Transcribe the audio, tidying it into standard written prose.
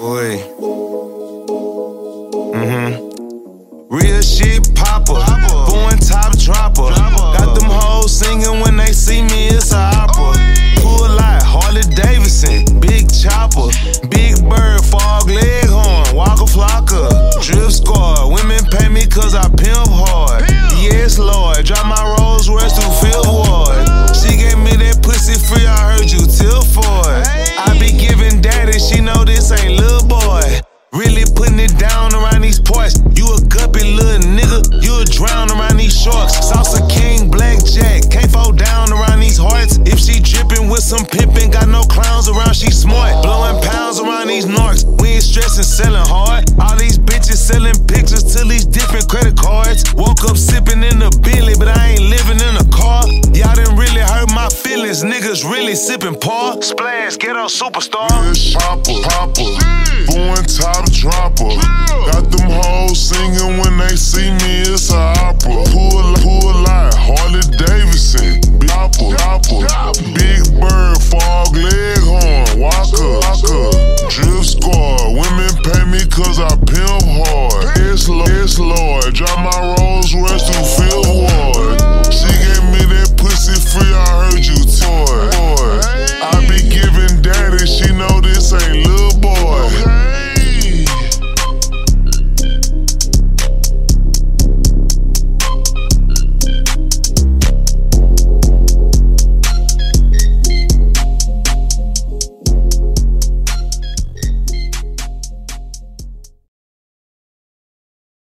Oi. Real shit popper, born top dropper. Got them hoes singing when they see me, it's a opera. Pull like Harley Davidson, big chopper, big bird, fog leghorn, Waka Flocka, drip squad. Women pay me cause I pimp hard. Yes, Lord, drive my Rolls Royce through Fifth Ward. She gave me that pussy free, I heard you till for it. I be giving daddy, she know this ain't little boy. Really putting it down around these parts. You a guppy little nigga, you'll drown around these sharks. Salsa King, Blackjack, can't fall down around these hearts. If she drippin' with some pimpin', got no clowns around, she smart. Blowing pounds around these narcs, we ain't stressin', sellin' hard. All these bitches sellin' pictures to these different credit cards. Woke up sippin' in a Bentley, but I ain't living in a car. Y'all done really hurt my feelings, niggas really sippin' paw. Splash, ghetto superstar. Popper, born top dropper. Got them hoes singing when they see me, it's a opera. Pull like Harley Davidson, big opera.